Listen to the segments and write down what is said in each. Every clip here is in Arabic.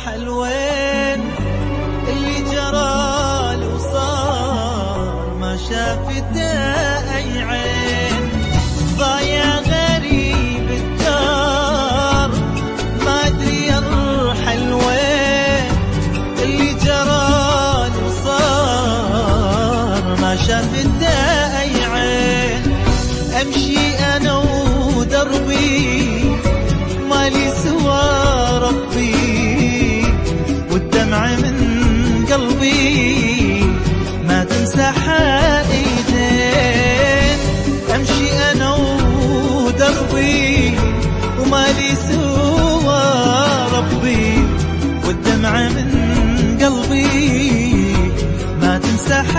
حلوين اللي جرالي وصار ما شافته أي عين. ضايع غريب الدار ما أدري أرحل وين، اللي جرالي وصار ما شافته أي عين. أمشي أنا ودربي مالي سوى ربي، والدمع من قلبي ما تمسح ايدين. امشي انا ودربي ومالي سوى ربي، والدمع من قلبي ما تمسح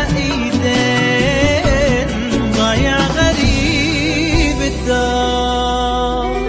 ايدين. ضايع غريب الدار.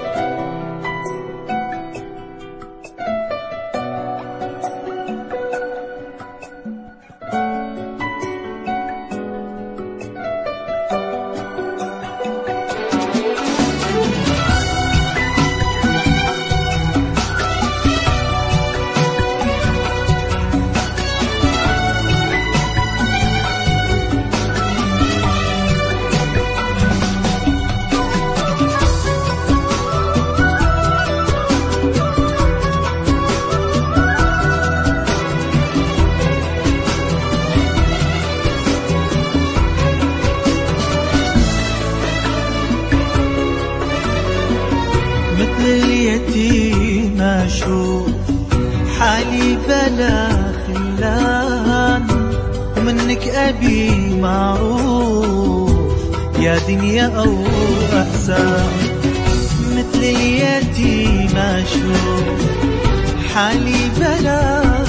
مثل اليتيم أشوف حالي بلا خلان، ومنك أبي معروف يا دنيا أو أحسان. مثل اليتيم أشوف حالي بلا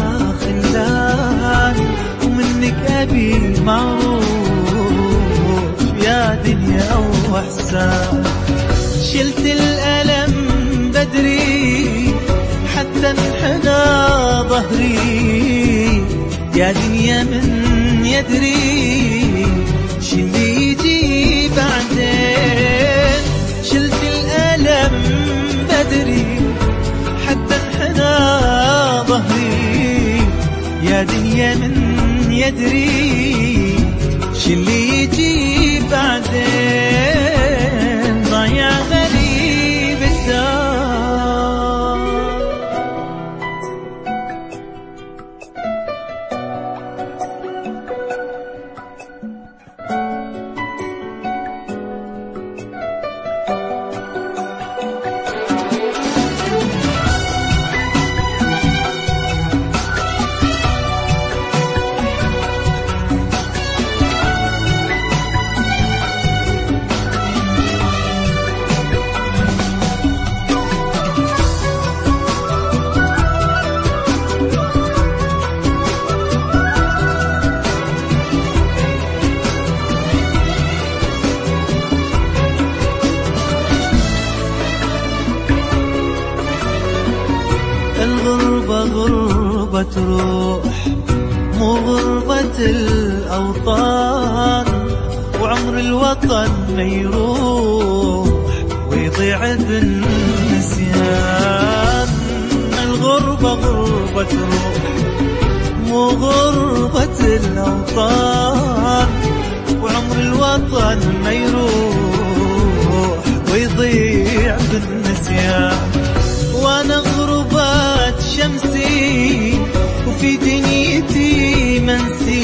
خلان، ومنك أبي معروف يا دنيا أو أحسان. شلت الألم بدري حتى انحنى ظهري، يا دنيا من يدري شلي يجي بعدين. شلت الألم بدري حتى انحنى ظهري، يا دنيا من يدري شلي يجي بعدين. ضايع غريب الدار. الغربة غربة روح مو غربة الأوطان، وعمر الوطن ما يروح ويضيع بالنسيان. الغربة غربة روح مو غربة الأوطان، وعمر الوطن ما يروح ويضيع بالنسيان. وانا غربت شمسي وفي دنيتي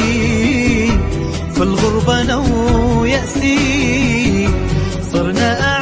منسي، في الغربة انا ويأسي صرنا